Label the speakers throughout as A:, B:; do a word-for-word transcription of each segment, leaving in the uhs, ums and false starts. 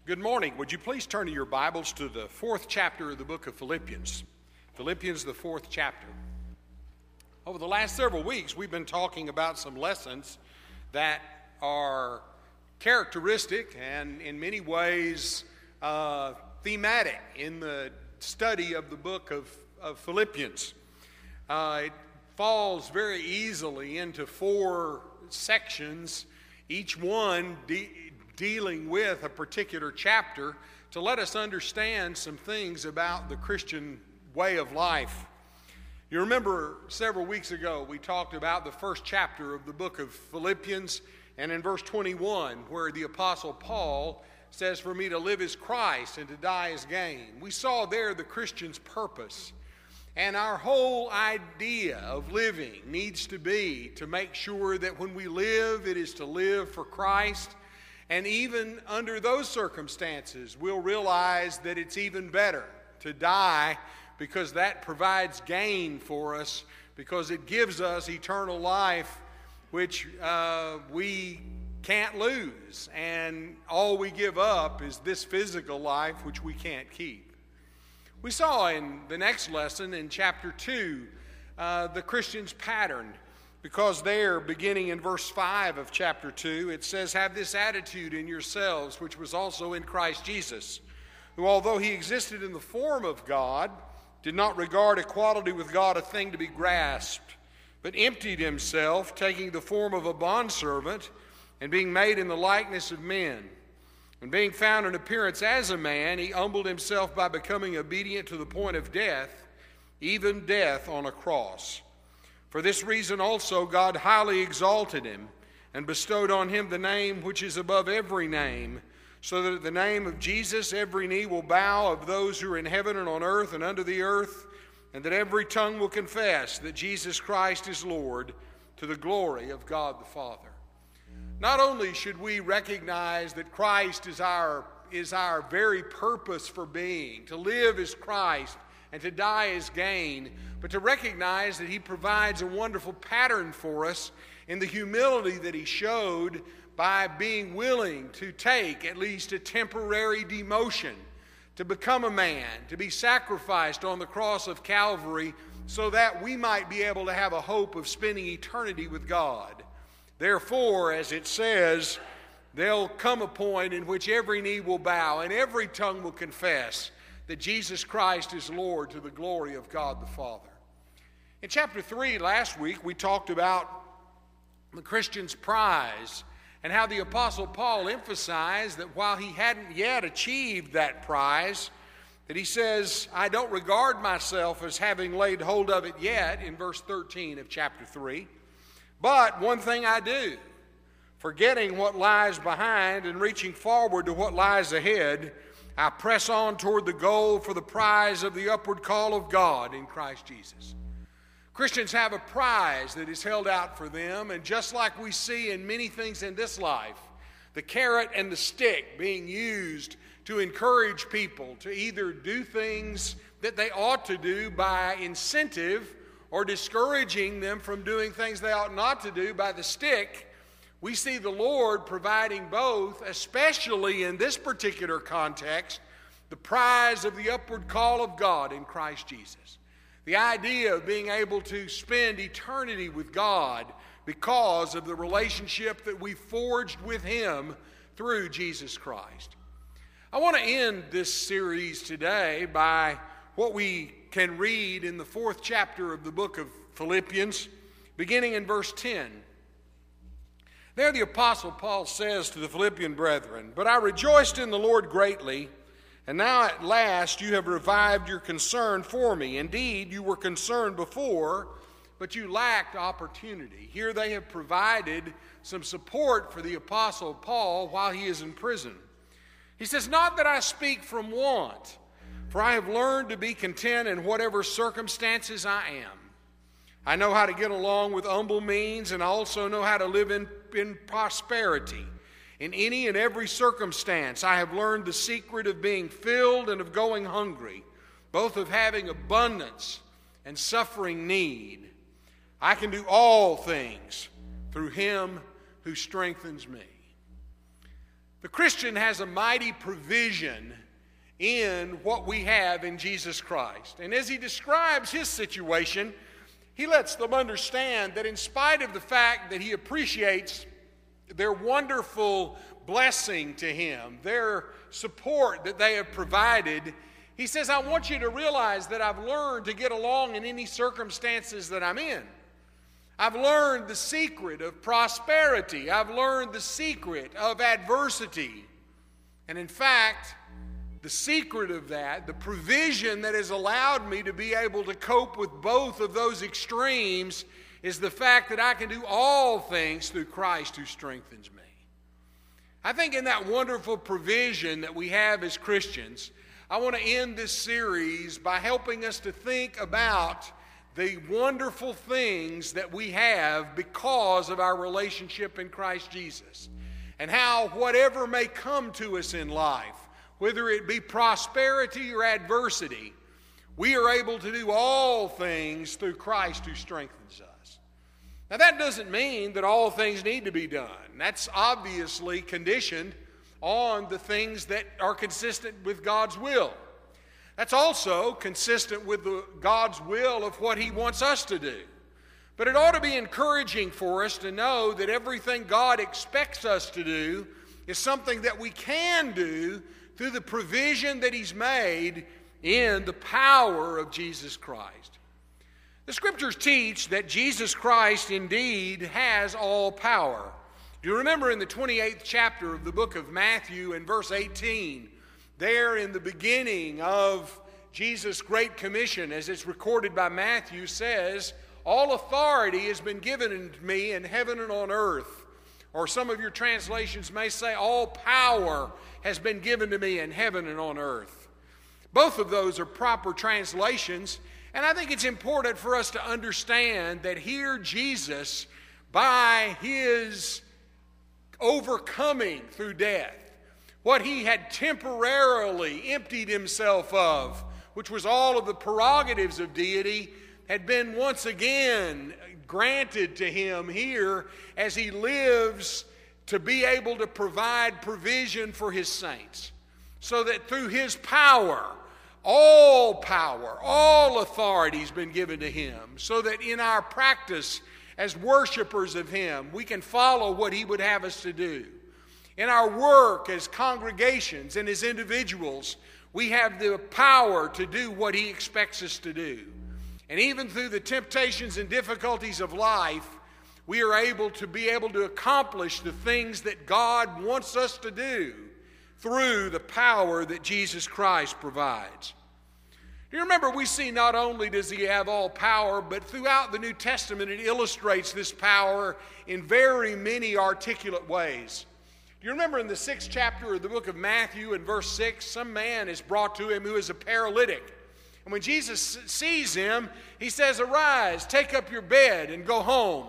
A: Good morning. Would you please turn to your Bibles to the fourth chapter of the book of Philippians? Philippians, the fourth chapter. Over the last several weeks, we've been talking about some lessons that are characteristic and in many ways uh, thematic in the study of the book of, of Philippians. Uh, it falls very easily into four sections, each one de- dealing with a particular chapter to let us understand some things about the Christian way of life. You remember several weeks ago we talked about the first chapter of the book of Philippians, and in verse twenty-one where the Apostle Paul says, "For me to live is Christ and to die is gain." We saw there the Christian's purpose. And our whole idea of living needs to be to make sure that when we live, it is to live for Christ. And even under those circumstances, we'll realize that it's even better to die because that provides gain for us, because it gives us eternal life, which uh, we can't lose. And all we give up is this physical life, which we can't keep. We saw in the next lesson in chapter two, uh, the Christian's pattern. Because there, beginning in verse five of chapter two, it says, "Have this attitude in yourselves, which was also in Christ Jesus, who, although he existed in the form of God, did not regard equality with God a thing to be grasped, but emptied himself, taking the form of a bondservant, and being made in the likeness of men. And being found in appearance as a man, he humbled himself by becoming obedient to the point of death, even death on a cross. For this reason also God highly exalted him and bestowed on him the name which is above every name, so that at the name of Jesus every knee will bow, of those who are in heaven and on earth and under the earth, and that every tongue will confess that Jesus Christ is Lord, to the glory of God the Father." Not only should we recognize that Christ is our, is our very purpose for being, to live as Christ and to die as gain, but to recognize that he provides a wonderful pattern for us in the humility that he showed by being willing to take at least a temporary demotion, to become a man, to be sacrificed on the cross of Calvary so that we might be able to have a hope of spending eternity with God. Therefore, as it says, there'll come a point in which every knee will bow and every tongue will confess that Jesus Christ is Lord, to the glory of God the Father. In chapter three last week, we talked about the Christian's prize and how the Apostle Paul emphasized that while he hadn't yet achieved that prize, that he says, "I don't regard myself as having laid hold of it yet," in verse thirteen of chapter three. "But one thing I do, forgetting what lies behind and reaching forward to what lies ahead, I press on toward the goal for the prize of the upward call of God in Christ Jesus." Christians have a prize that is held out for them, and just like we see in many things in this life, the carrot and the stick being used to encourage people to either do things that they ought to do by incentive or discouraging them from doing things they ought not to do by the stick, we see the Lord providing both, especially in this particular context, the prize of the upward call of God in Christ Jesus. The idea of being able to spend eternity with God because of the relationship that we forged with him through Jesus Christ. I want to end this series today by what we can read in the fourth chapter of the book of Philippians, beginning in verse ten. There the Apostle Paul says to the Philippian brethren, "But I rejoiced in the Lord greatly, and now at last you have revived your concern for me. Indeed, you were concerned before, but you lacked opportunity." Here they have provided some support for the Apostle Paul while he is in prison. He says, "Not that I speak from want, for I have learned to be content in whatever circumstances I am. I know how to get along with humble means, and I also know how to live in, in prosperity. In any and every circumstance, I have learned the secret of being filled and of going hungry, both of having abundance and suffering need. I can do all things through him who strengthens me." The Christian has a mighty provision in what we have in Jesus Christ. And as he describes his situation, he lets them understand that in spite of the fact that he appreciates their wonderful blessing to him, their support that they have provided, he says, I want you to realize that I've learned to get along in any circumstances that I'm in. I've learned the secret of prosperity. I've learned the secret of adversity. And in fact, the secret of that, the provision that has allowed me to be able to cope with both of those extremes, is the fact that I can do all things through Christ who strengthens me. I think in that wonderful provision that we have as Christians, I want to end this series by helping us to think about the wonderful things that we have because of our relationship in Christ Jesus, and how whatever may come to us in life, whether it be prosperity or adversity, we are able to do all things through Christ who strengthens us. Now that doesn't mean that all things need to be done. That's obviously conditioned on the things that are consistent with God's will. That's also consistent with the God's will of what He wants us to do. But it ought to be encouraging for us to know that everything God expects us to do is something that we can do through the provision that He's made in the power of Jesus Christ. The Scriptures teach that Jesus Christ indeed has all power. Do you remember in the twenty-eighth chapter of the book of Matthew in verse eighteen, there in the beginning of Jesus' Great Commission, as it's recorded by Matthew, says, all authority has been given unto me in heaven and on earth. Or some of your translations may say, all power has been given to me in heaven and on earth. Both of those are proper translations, and I think it's important for us to understand that here Jesus, by His overcoming through death, what He had temporarily emptied Himself of, which was all of the prerogatives of deity, had been once again granted to Him here as He lives to be able to provide provision for His saints. So that through His power, all power, all authority has been given to Him. So that in our practice as worshipers of Him, we can follow what He would have us to do. In our work as congregations and as individuals, we have the power to do what He expects us to do. And even through the temptations and difficulties of life, we are able to be able to accomplish the things that God wants us to do through the power that Jesus Christ provides. Do you remember, we see not only does He have all power, but throughout the New Testament it illustrates this power in very many articulate ways. Do you remember in the sixth chapter of the book of Matthew in verse six, some man is brought to Him who is a paralytic. And when Jesus sees him, He says, arise, take up your bed and go home.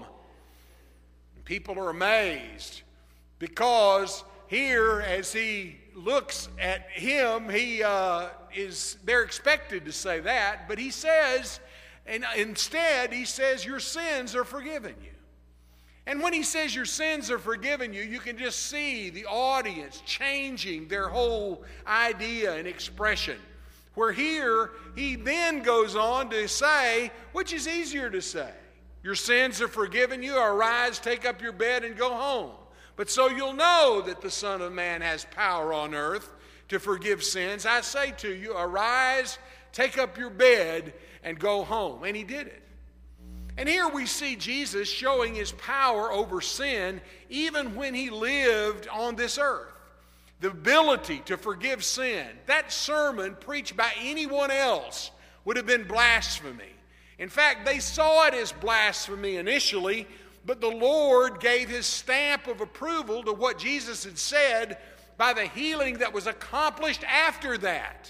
A: And people are amazed because here as He looks at him, he uh, is they're expected to say that, but He says, and instead He says, your sins are forgiven you. And when He says your sins are forgiven you, you can just see the audience changing their whole idea and expression. Where here, He then goes on to say, which is easier to say, your sins are forgiven you, arise, take up your bed and go home. But so you'll know that the Son of Man has power on earth to forgive sins. I say to you, arise, take up your bed and go home. And He did it. And here we see Jesus showing His power over sin even when He lived on this earth. The ability to forgive sin. That sermon preached by anyone else would have been blasphemy. In fact, they saw it as blasphemy initially, but the Lord gave His stamp of approval to what Jesus had said by the healing that was accomplished after that.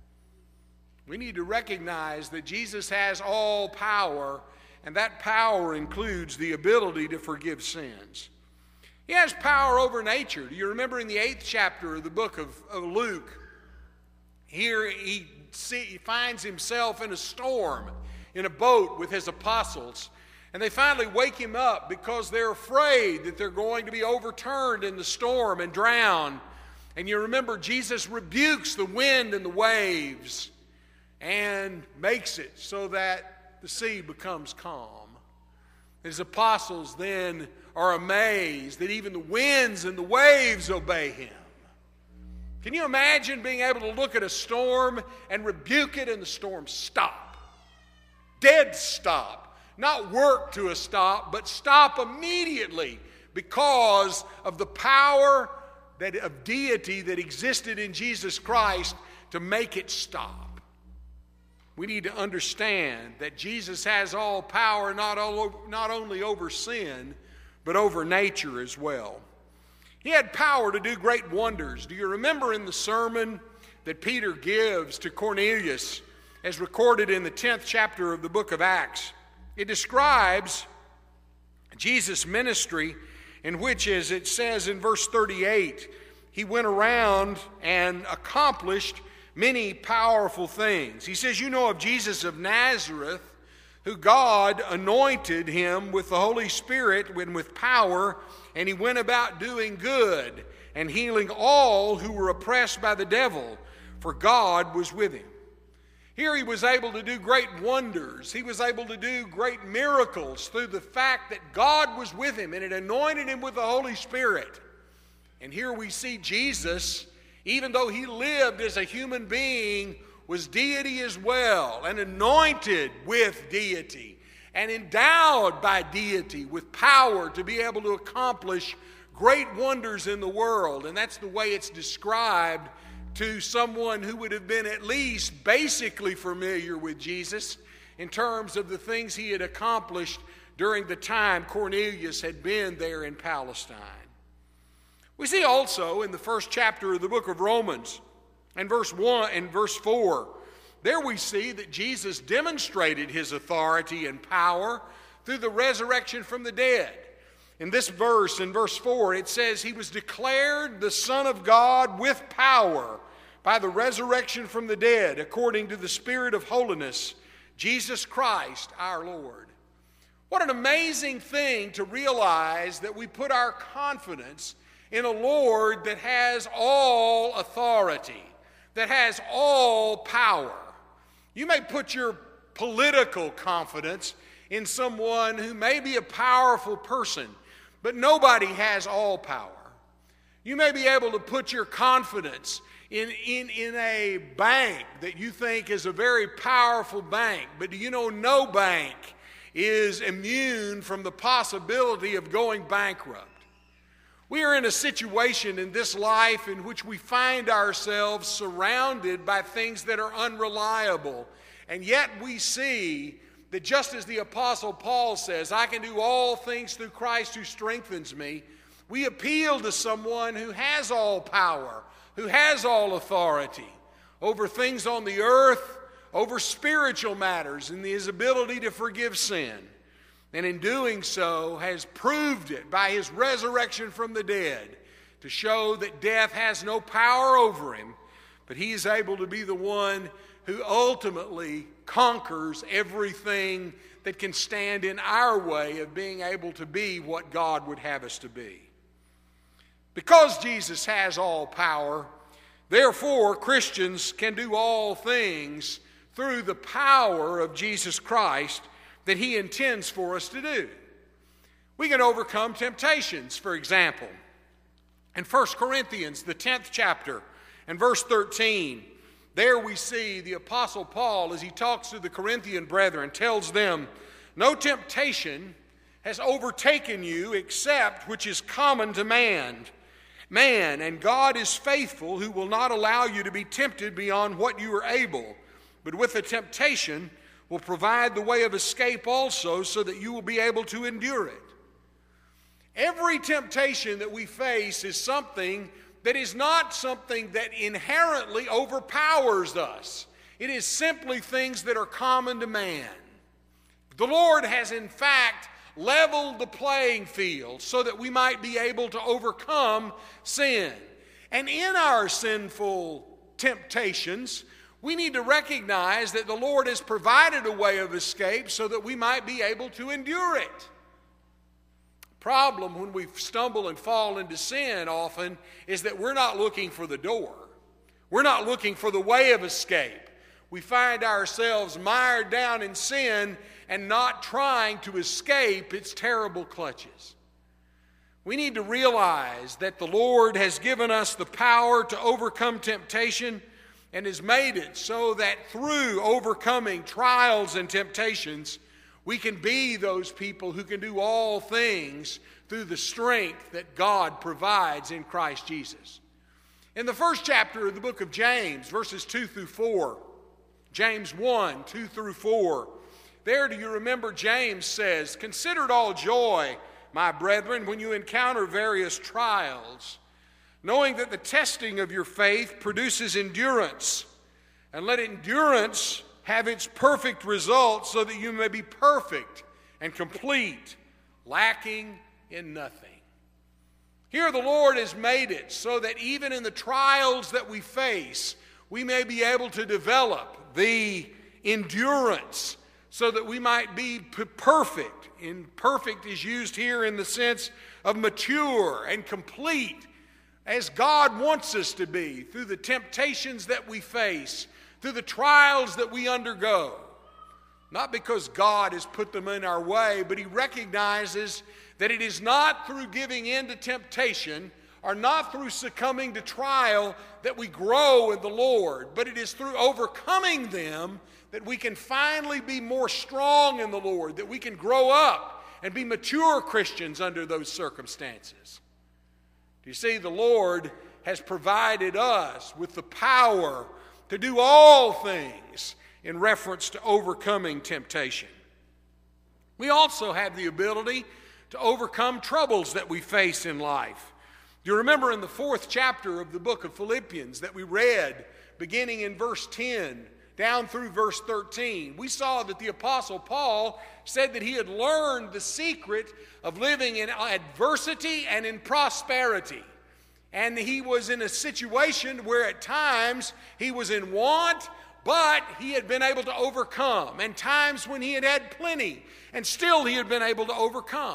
A: We need to recognize that Jesus has all power, and that power includes the ability to forgive sins. He has power over nature. Do you remember in the eighth chapter of the book of, of Luke, here he, see, he finds himself in a storm, in a boat with his apostles, and they finally wake him up because they're afraid that they're going to be overturned in the storm and drowned. And you remember Jesus rebukes the wind and the waves and makes it so that the sea becomes calm. His apostles then are amazed that even the winds and the waves obey him. Can you imagine being able to look at a storm and rebuke it and the storm stop? Dead stop. Not work to a stop, but stop immediately because of the power that, of deity that existed in Jesus Christ to make it stop. We need to understand that Jesus has all power not, all, not only over sin, but over nature as well. He had power to do great wonders. Do you remember in the sermon that Peter gives to Cornelius, as recorded in the tenth chapter of the book of Acts? It describes Jesus' ministry, in which, as it says in verse thirty-eight, he went around and accomplished many powerful things. He says, you know of Jesus of Nazareth, who God anointed him with the Holy Spirit and with power, and he went about doing good and healing all who were oppressed by the devil, for God was with him. Here he was able to do great wonders. He was able to do great miracles through the fact that God was with him and it anointed him with the Holy Spirit. And here we see Jesus, even though he lived as a human being, was deity as well, and anointed with deity, and endowed by deity with power to be able to accomplish great wonders in the world. And that's the way it's described to someone who would have been at least basically familiar with Jesus in terms of the things he had accomplished during the time Cornelius had been there in Palestine. We see also in the first chapter of the book of Romans, and verse one and verse four, there we see that Jesus demonstrated his authority and power through the resurrection from the dead. In this verse, in verse four, it says he was declared the Son of God with power by the resurrection from the dead, according to the Spirit of holiness, Jesus Christ our Lord. What an amazing thing to realize that we put our confidence in a Lord that has all authority, that has all power. You may put your political confidence in someone who may be a powerful person, but nobody has all power. You may be able to put your confidence in, in, in a bank that you think is a very powerful bank, but do you know no bank is immune from the possibility of going bankrupt? We are in a situation in this life in which we find ourselves surrounded by things that are unreliable. And yet we see that just as the Apostle Paul says, I can do all things through Christ who strengthens me, we appeal to someone who has all power, who has all authority over things on the earth, over spiritual matters, and his ability to forgive sin. And in doing so has proved it by his resurrection from the dead to show that death has no power over him, but he is able to be the one who ultimately conquers everything that can stand in our way of being able to be what God would have us to be. Because Jesus has all power, therefore Christians can do all things through the power of Jesus Christ that he intends for us to do. We can overcome temptations, for example. In First Corinthians, the tenth chapter, and verse thirteen, there we see the Apostle Paul, as he talks to the Corinthian brethren, tells them, no temptation has overtaken you except which is common to man. Man, and God is faithful, who will not allow you to be tempted beyond what you are able, but with the temptation will provide the way of escape also, so that you will be able to endure it. Every temptation that we face is something that is not something that inherently overpowers us. It is simply things that are common to man. The Lord has in fact leveled the playing field so that we might be able to overcome sin. And in our sinful temptations, we need to recognize that the Lord has provided a way of escape so that we might be able to endure it. problem when we stumble and fall into sin often is that we're not looking for the door. We're not looking for the way of escape. We find ourselves mired down in sin and not trying to escape its terrible clutches. We need to realize that the Lord has given us the power to overcome temptation and has made it so that through overcoming trials and temptations, we can be those people who can do all things through the strength that God provides in Christ Jesus. In the first chapter of the book of James, verses two through four, James one, two through four, there, do you remember, James says, "Consider it all joy, my brethren, when you encounter various trials, knowing that the testing of your faith produces endurance, and let endurance have its perfect result, so that you may be perfect and complete, lacking in nothing." Here the Lord has made it so that even in the trials that we face, we may be able to develop the endurance so that we might be p- perfect. And perfect is used here in the sense of mature and complete, as God wants us to be through the temptations that we face, through the trials that we undergo. Not because God has put them in our way, but He recognizes that it is not through giving in to temptation or not through succumbing to trial that we grow in the Lord, but it is through overcoming them that we can finally be more strong in the Lord, that we can grow up and be mature Christians under those circumstances. Do you see, the Lord has provided us with the power to do all things in reference to overcoming temptation. We also have the ability to overcome troubles that we face in life. You remember in the fourth chapter of the book of Philippians that we read, beginning in verse ten down through verse thirteen, we saw that the Apostle Paul said that he had learned the secret of living in adversity and in prosperity. And he was in a situation where at times he was in want, but he had been able to overcome. And times when he had had plenty, and still he had been able to overcome.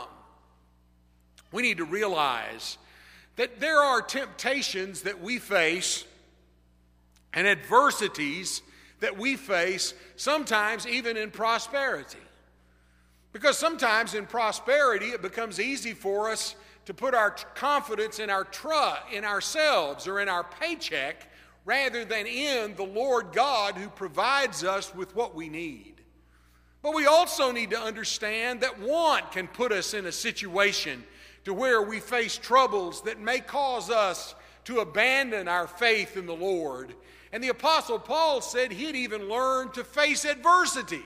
A: We need to realize that there are temptations that we face and adversities that we face, sometimes even in prosperity. Because sometimes in prosperity it becomes easy for us to put our confidence in our trust, in ourselves or in our paycheck, rather than in the Lord God who provides us with what we need. But we also need to understand that want can put us in a situation to where we face troubles that may cause us to abandon our faith in the Lord. And the Apostle Paul said he'd even learned to face adversity,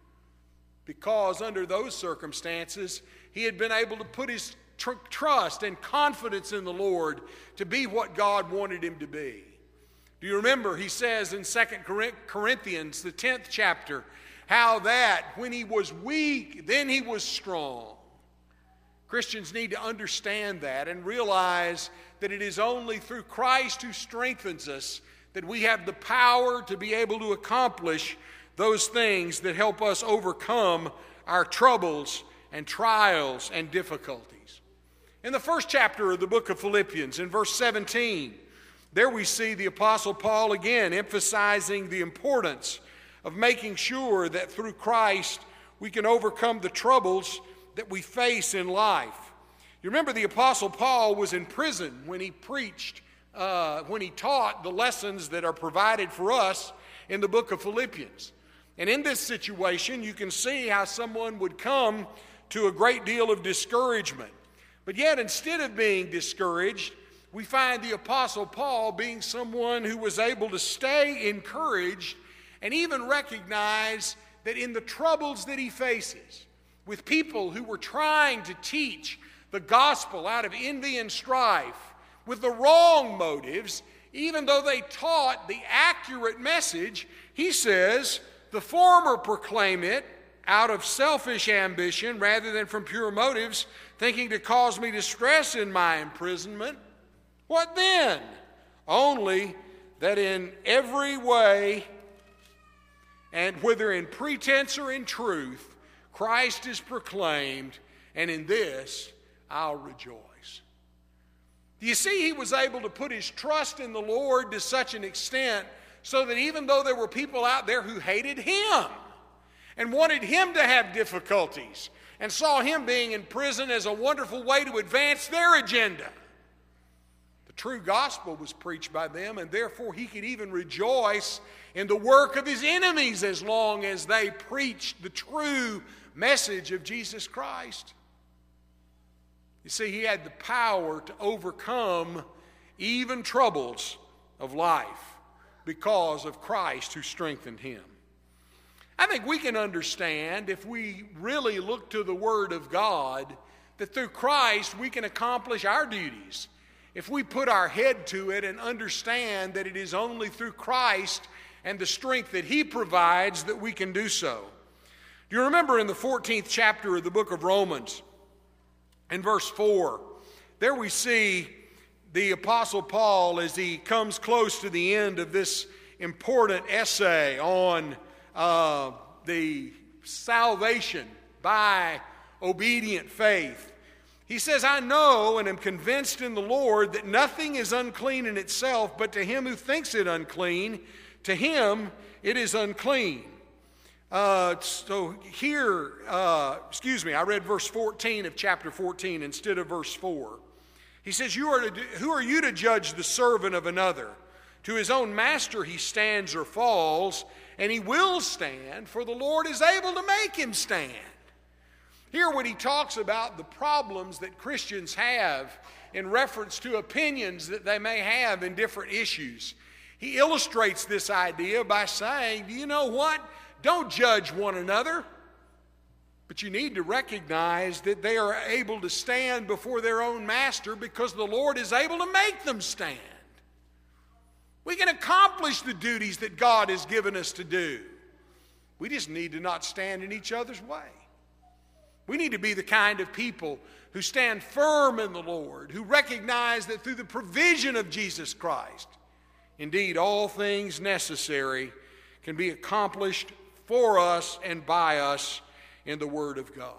A: because under those circumstances he had been able to put his tr- trust and confidence in the Lord to be what God wanted him to be. Do you remember he says in Second Corinthians, the tenth chapter, how that when he was weak, then he was strong. Christians need to understand that and realize that it is only through Christ who strengthens us that we have the power to be able to accomplish those things that help us overcome our troubles and trials and difficulties. In the first chapter of the book of Philippians, in verse seventeen, there we see the Apostle Paul again emphasizing the importance of making sure that through Christ we can overcome the troubles that we face in life. You remember the Apostle Paul was in prison when he preached, uh, when he taught the lessons that are provided for us in the book of Philippians. And in this situation, you can see how someone would come to a great deal of discouragement. But yet, instead of being discouraged, we find the Apostle Paul being someone who was able to stay encouraged and even recognize that in the troubles that he faces, with people who were trying to teach the gospel out of envy and strife with the wrong motives, even though they taught the accurate message, he says, the former proclaim it out of selfish ambition rather than from pure motives, thinking to cause me distress in my imprisonment. What then? Only that in every way, and whether in pretense or in truth, Christ is proclaimed, and in this I'll rejoice. Do you see, he was able to put his trust in the Lord to such an extent so that even though there were people out there who hated him and wanted him to have difficulties and saw him being in prison as a wonderful way to advance their agenda, the true gospel was preached by them, and therefore he could even rejoice in the work of his enemies as long as they preached the true message of Jesus Christ. You see, he had the power to overcome even troubles of life because of Christ who strengthened him. I think we can understand, if we really look to the Word of God, that through Christ we can accomplish our duties. If we put our head to it and understand that it is only through Christ and the strength that he provides that we can do so. Do you remember in the fourteenth chapter of the book of Romans, in verse four, there we see the Apostle Paul as he comes close to the end of this important essay on uh, the salvation by obedient faith. He says, I know and am convinced in the Lord that nothing is unclean in itself, but to him who thinks it unclean, to him it is unclean. Uh, so here, uh, excuse me, I read verse fourteen of chapter fourteen instead of verse four. He says, you are to do, who are you to judge the servant of another? To his own master he stands or falls, and he will stand, for the Lord is able to make him stand. Here when he talks about the problems that Christians have in reference to opinions that they may have in different issues, he illustrates this idea by saying, do you know what? Don't judge one another, but you need to recognize that they are able to stand before their own master because the Lord is able to make them stand. We can accomplish the duties that God has given us to do. We just need to not stand in each other's way. We need to be the kind of people who stand firm in the Lord, who recognize that through the provision of Jesus Christ, indeed all things necessary can be accomplished for us and by us in the Word of God.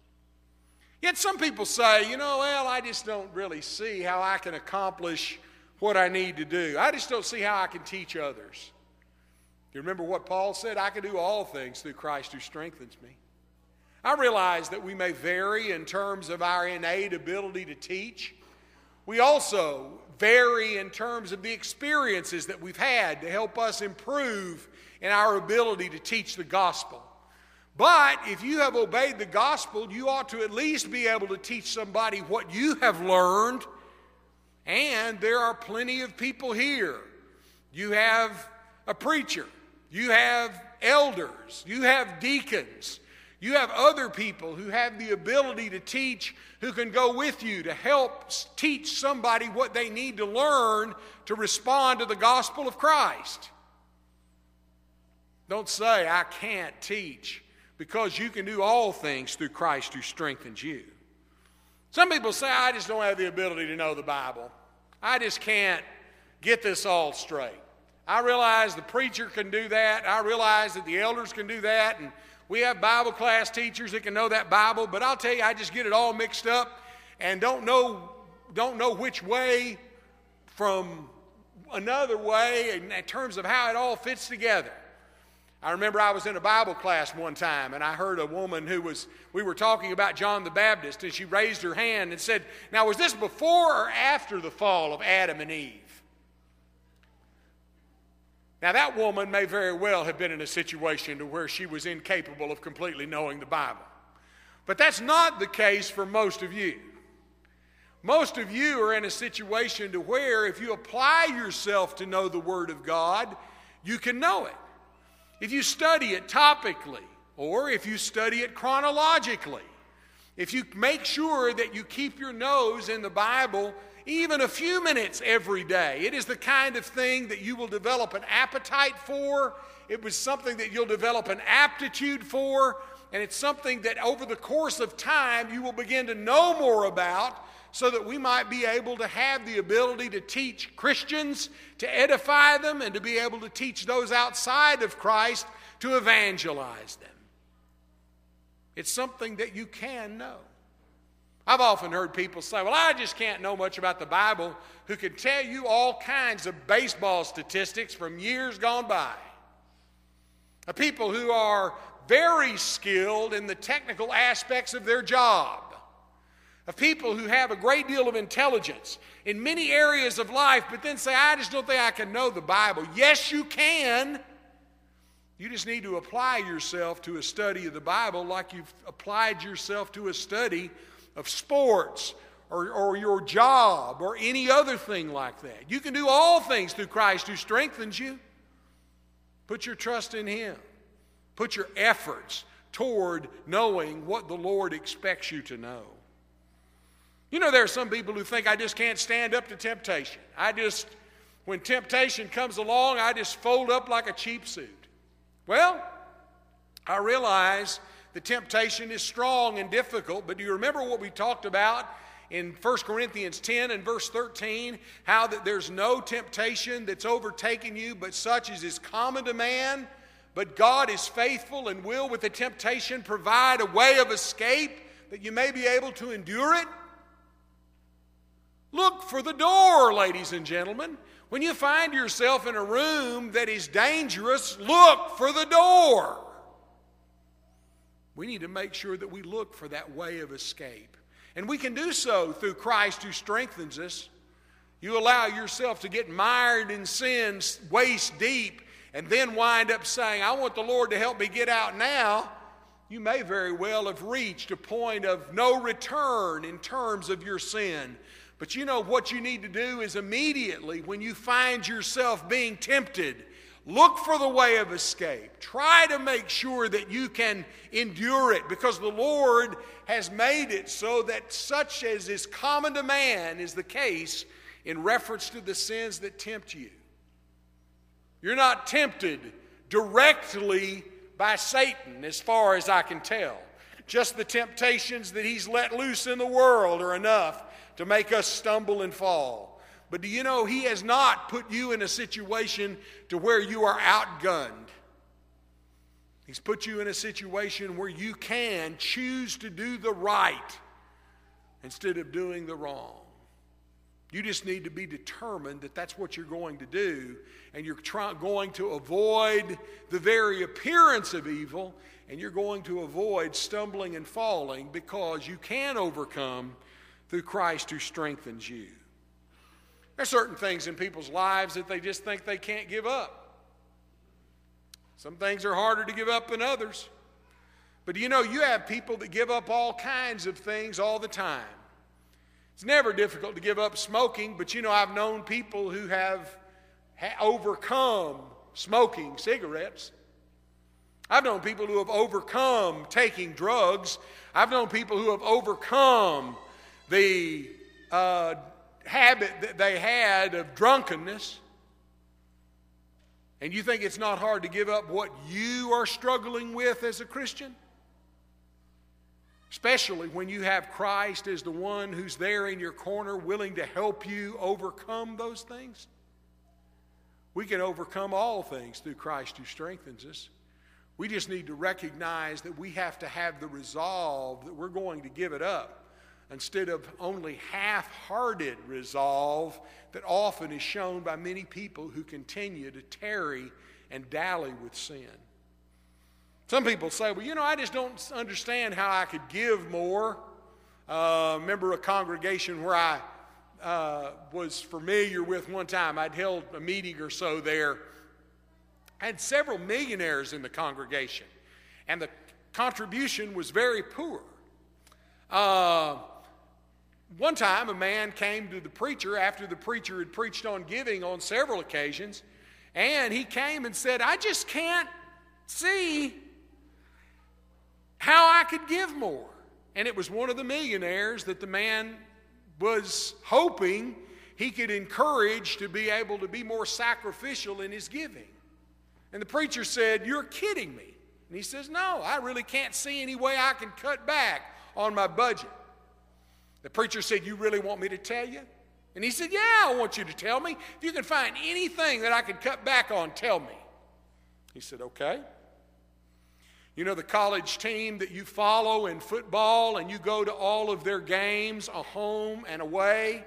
A: Yet some people say, you know, well, I just don't really see how I can accomplish what I need to do. I just don't see how I can teach others. You remember what Paul said? I can do all things through Christ who strengthens me. I realize that we may vary in terms of our innate ability to teach. We also vary in terms of the experiences that we've had to help us improve in our ability to teach the gospel. But if you have obeyed the gospel, you ought to at least be able to teach somebody what you have learned. And there are plenty of people here. You have a preacher. You have elders. You have deacons. You have other people who have the ability to teach, who can go with you to help teach somebody what they need to learn to respond to the gospel of Christ. Don't say, I can't teach, because you can do all things through Christ who strengthens you. Some people say, I just don't have the ability to know the Bible. I just can't get this all straight. I realize the preacher can do that. I realize that the elders can do that. And we have Bible class teachers that can know that Bible. But I'll tell you, I just get it all mixed up and don't know, don't know which way from another way in terms of how it all fits together. I remember I was in a Bible class one time, and I heard a woman who was, we were talking about John the Baptist, and she raised her hand and said, now was this before or after the fall of Adam and Eve? Now that woman may very well have been in a situation to where she was incapable of completely knowing the Bible. But that's not the case for most of you. Most of you are in a situation to where if you apply yourself to know the Word of God, you can know it. If you study it topically, or if you study it chronologically, if you make sure that you keep your nose in the Bible even a few minutes every day, it is the kind of thing that you will develop an appetite for. It was something that you'll develop an aptitude for, and it's something that over the course of time you will begin to know more about, so that we might be able to have the ability to teach Christians, to edify them, and to be able to teach those outside of Christ to evangelize them. It's something that you can know. I've often heard people say, well, I just can't know much about the Bible, who can tell you all kinds of baseball statistics from years gone by. Of people who are very skilled in the technical aspects of their job. Of people who have a great deal of intelligence in many areas of life, but then say, I just don't think I can know the Bible. Yes, you can. You just need to apply yourself to a study of the Bible like you've applied yourself to a study of sports or, or your job or any other thing like that. You can do all things through Christ who strengthens you. Put your trust in Him. Put your efforts toward knowing what the Lord expects you to know. You know, there are some people who think I just can't stand up to temptation. I just, when temptation comes along, I just fold up like a cheap suit. Well, I realize the temptation is strong and difficult, but do you remember what we talked about in First Corinthians ten and verse thirteen? How that there's no temptation that's overtaken you, but such as is common to man. But God is faithful and will with the temptation provide a way of escape that you may be able to endure it. Look for the door, ladies and gentlemen. When you find yourself in a room that is dangerous, look for the door. We need to make sure that we look for that way of escape. And we can do so through Christ who strengthens us. You allow yourself to get mired in sin waist deep and then wind up saying, I want the Lord to help me get out now. You may very well have reached a point of no return in terms of your sin. But you know what you need to do is immediately when you find yourself being tempted, look for the way of escape. Try to make sure that you can endure it because the Lord has made it so that such as is common to man is the case in reference to the sins that tempt you. You're not tempted directly by Satan as far as I can tell. Just the temptations that he's let loose in the world are enough to make us stumble and fall. But do you know he has not put you in a situation to where you are outgunned. He's put you in a situation where you can choose to do the right instead of doing the wrong. You just need to be determined that that's what you're going to do, and you're try- going to avoid the very appearance of evil, and you're going to avoid stumbling and falling because you can overcome through Christ who strengthens you. There are certain things in people's lives that they just think they can't give up. Some things are harder to give up than others. But you know, you have people that give up all kinds of things all the time. It's never difficult to give up smoking, but you know, I've known people who have ha- overcome smoking cigarettes. I've known people who have overcome taking drugs. I've known people who have overcome the uh, habit that they had of drunkenness. And you think it's not hard to give up what you are struggling with as a Christian? Especially when you have Christ as the one who's there in your corner willing to help you overcome those things. We can overcome all things through Christ who strengthens us. We just need to recognize that we have to have the resolve that we're going to give it up instead of only half-hearted resolve that often is shown by many people who continue to tarry and dally with sin. Some people say, well, you know, I just don't understand how I could give more. Uh, remember a congregation where I uh, was familiar with one time. I'd held a meeting or so there. I had several millionaires in the congregation, and the contribution was very poor. Uh, one time, a man came to the preacher after the preacher had preached on giving on several occasions, and he came and said, I just can't see how I could give more. And it was one of the millionaires that the man was hoping he could encourage to be able to be more sacrificial in his giving. And the preacher said, you're kidding me. And he says, no, I really can't see any way I can cut back on my budget. The preacher said, you really want me to tell you? And he said, yeah, I want you to tell me. If you can find anything that I can cut back on, tell me. He said, okay. You know, the college team that you follow in football and you go to all of their games, a home and away.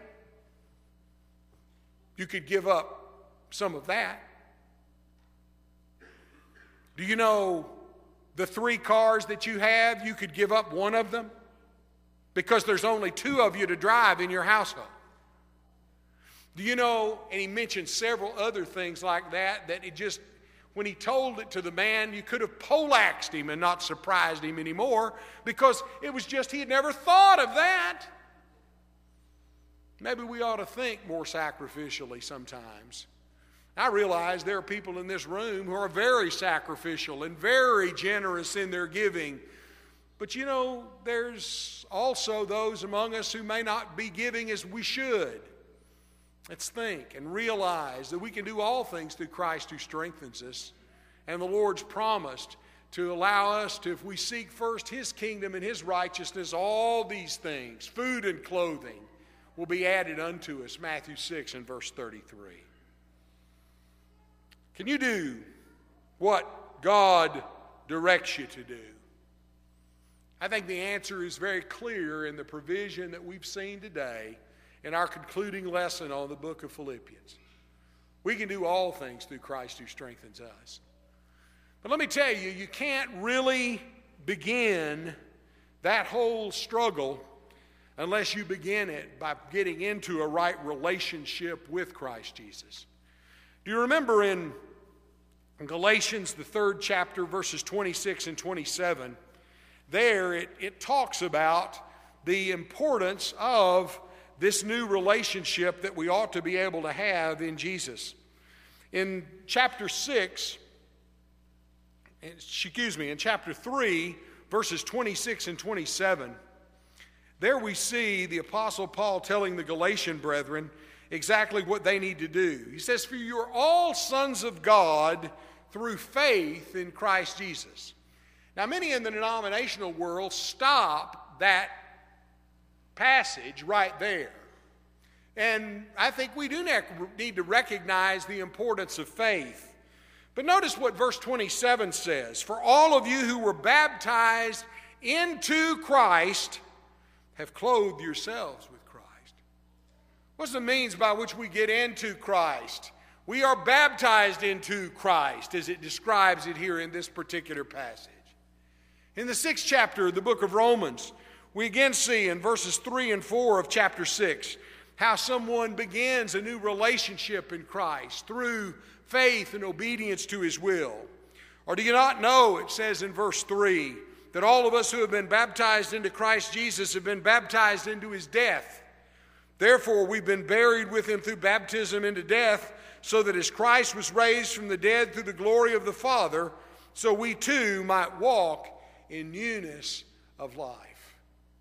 A: You could give up some of that. Do you know the three cars that you have, you could give up one of them because there's only two of you to drive in your household? Do you know, and he mentioned several other things like that, that it just, when he told it to the man, you could have poleaxed him and not surprised him anymore because it was just he had never thought of that. Maybe we ought to think more sacrificially sometimes. I realize there are people in this room who are very sacrificial and very generous in their giving. But you know, there's also those among us who may not be giving as we should. Let's think and realize that we can do all things through Christ who strengthens us. And the Lord's promised to allow us to, if we seek first His kingdom and His righteousness, all these things, food and clothing, will be added unto us. Matthew six and verse thirty-three. Can you do what God directs you to do? I think the answer is very clear in the provision that we've seen today in our concluding lesson on the book of Philippians. We can do all things through Christ who strengthens us. But let me tell you, you can't really begin that whole struggle unless you begin it by getting into a right relationship with Christ Jesus. Do you remember in Galatians, the third chapter, verses twenty-six and twenty-seven, there it, it talks about the importance of this new relationship that we ought to be able to have in Jesus. In chapter six, excuse me, in chapter three, verses twenty-six and twenty-seven, there we see the Apostle Paul telling the Galatian brethren exactly what they need to do. He says, "For you are all sons of God through faith in Christ Jesus." Now, many in the denominational world stop that passage right there. And I think we do need to recognize the importance of faith. But notice what verse twenty-seven says. "For all of you who were baptized into Christ have clothed yourselves with Christ." What's the means by which we get into Christ? We are baptized into Christ, as it describes it here in this particular passage. In the sixth chapter of the book of Romans, we again see in verses three and four of chapter six how someone begins a new relationship in Christ through faith and obedience to His will. Or do you not know, it says in verse three, that all of us who have been baptized into Christ Jesus have been baptized into His death. Therefore, we've been buried with Him through baptism into death, so that as Christ was raised from the dead through the glory of the Father, so we too might walk in newness of life.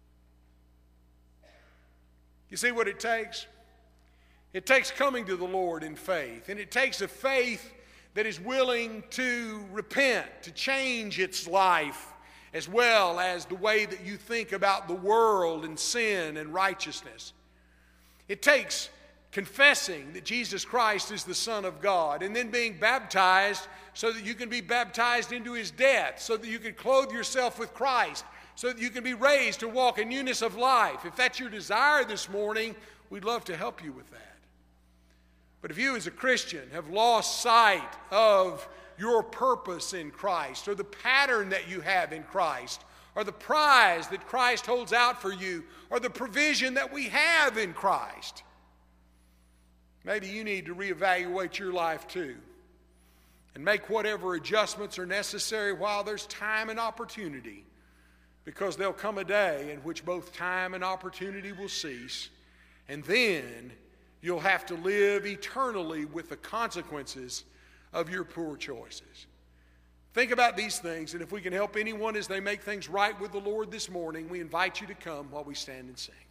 A: You see what it takes? It takes coming to the Lord in faith, and it takes a faith that is willing to repent, to change its life, as well as the way that you think about the world and sin and righteousness. It takes confessing that Jesus Christ is the Son of God, and then being baptized so that you can be baptized into His death, so that you can clothe yourself with Christ, so that you can be raised to walk in newness of life. If that's your desire this morning, we'd love to help you with that. But if you as a Christian have lost sight of your purpose in Christ, or the pattern that you have in Christ, or the prize that Christ holds out for you, or the provision that we have in Christ, maybe you need to reevaluate your life too and make whatever adjustments are necessary while there's time and opportunity, because there'll come a day in which both time and opportunity will cease, and then you'll have to live eternally with the consequences of your poor choices. Think about these things, and if we can help anyone as they make things right with the Lord this morning, we invite you to come while we stand and sing.